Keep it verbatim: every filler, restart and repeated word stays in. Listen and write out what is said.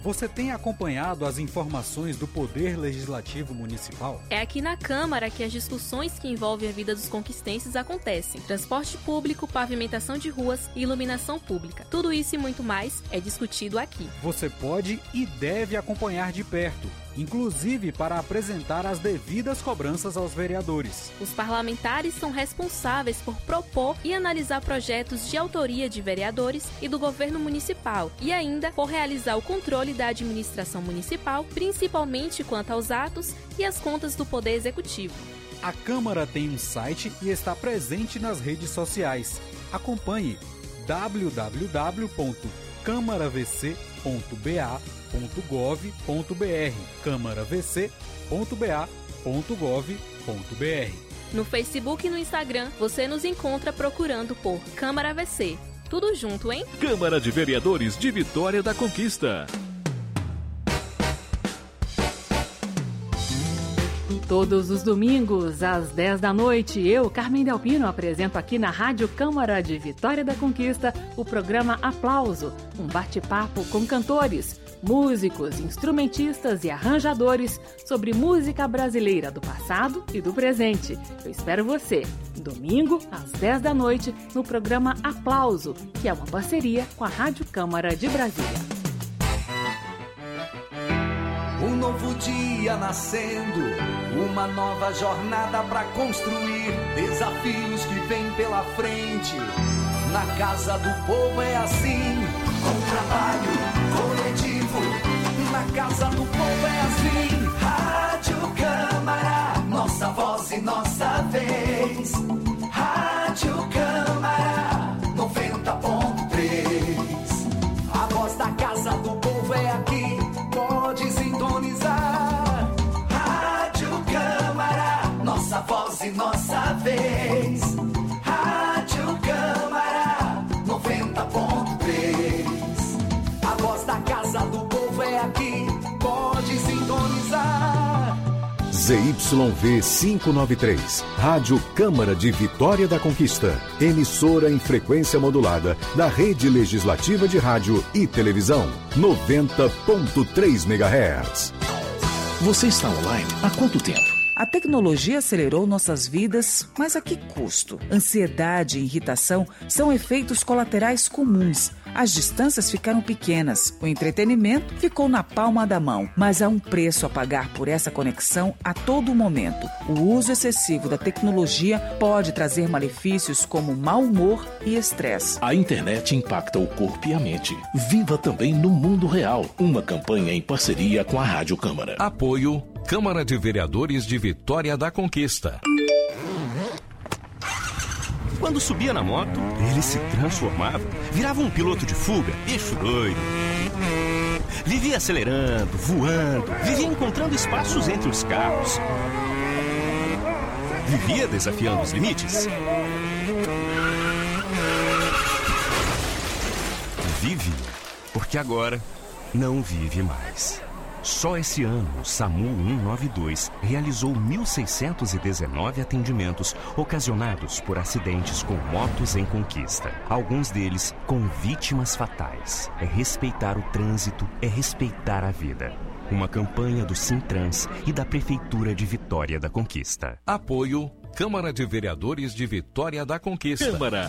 Você tem acompanhado as informações do Poder Legislativo Municipal? É aqui na Câmara que as discussões que envolvem a vida dos conquistenses acontecem. Transporte público, pavimentação de ruas e iluminação pública. Tudo isso e muito mais é discutido aqui. Você pode e deve acompanhar de perto, inclusive para apresentar as devidas cobranças aos vereadores. Os parlamentares são responsáveis por propor e analisar projetos de autoria de vereadores e do governo municipal e ainda por realizar o controle da administração municipal, principalmente quanto aos atos e as contas do Poder Executivo. A Câmara tem um site e está presente nas redes sociais. Acompanhe w w w ponto câmara v c ponto b a ponto gov ponto b r câmara v c ponto b a ponto gov ponto b r. No Facebook e no Instagram, você nos encontra procurando por Câmara V C. Tudo junto, hein? Câmara de Vereadores de Vitória da Conquista. Todos os domingos, às dez da noite, eu, Carmen Delpino, apresento aqui na Rádio Câmara de Vitória da Conquista o programa Aplauso, um bate-papo com cantores, músicos, instrumentistas e arranjadores sobre música brasileira do passado e do presente. Eu espero você, domingo, às dez da noite, no programa Aplauso, que é uma parceria com a Rádio Câmara de Brasília. Um novo dia nascendo, uma nova jornada pra construir, desafios que vêm pela frente. Na casa do povo é assim, com trabalho coletivo. Na casa do povo é assim, Rádio Câmara, nossa voz e nossa vez. Rádio Câmara, noventa ponto três. A voz da casa do povo é aqui, pode sintonizar. Rádio Câmara, nossa voz e nossa vez. Rádio Câmara, noventa ponto três. A voz da casa do povo é aqui, pode sintonizar. Z Y V quinhentos e noventa e três, Rádio Câmara de Vitória da Conquista, emissora em frequência modulada da Rede Legislativa de Rádio e Televisão, noventa ponto três megahertz. Você está online há quanto tempo? A tecnologia acelerou nossas vidas, mas a que custo? Ansiedade e irritação são efeitos colaterais comuns. As distâncias ficaram pequenas, o entretenimento ficou na palma da mão, mas há um preço a pagar por essa conexão a todo momento. O uso excessivo da tecnologia pode trazer malefícios como mau humor e estresse. A internet impacta o corpo e a mente. Viva também no mundo real. Uma campanha em parceria com a Rádio Câmara. Apoio Câmara de Vereadores de Vitória da Conquista. Quando subia na moto, ele se transformava, virava um piloto de fuga, bicho doido. Vivia acelerando, voando, vivia encontrando espaços entre os carros. Vivia desafiando os limites. Vive, porque agora não vive mais. Só esse ano, o SAMU cento e noventa e dois realizou mil seiscentos e dezenove atendimentos ocasionados por acidentes com motos em conquista. Alguns deles com vítimas fatais. É respeitar o trânsito, é respeitar a vida. Uma campanha do Sintrans e da Prefeitura de Vitória da Conquista. Apoio Câmara de Vereadores de Vitória da Conquista. Câmara